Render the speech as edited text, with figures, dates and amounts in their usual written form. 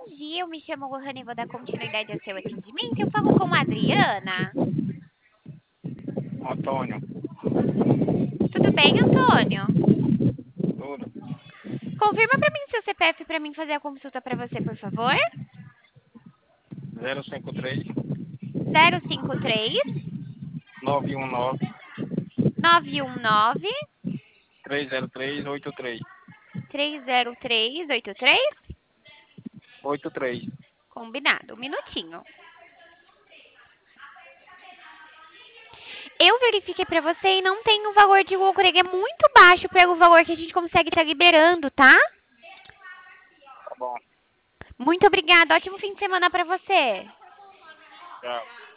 dia, eu me chamo Lohane e vou dar continuidade ao seu atendimento. Eu falo com a Adriana. Antônio, Tudo bem, Antônio? tudo. Confirma pra mim seu CPF pra mim fazer a consulta pra você, por favor. 053 053 919 919 30383. 30383. 83. Combinado, um minutinho. Eu verifiquei pra você e não tem o valor de lucro, ele é muito baixo pelo valor que a gente consegue estar liberando, tá? Tá bom. Muito obrigada, ótimo fim de semana pra você. Tchau.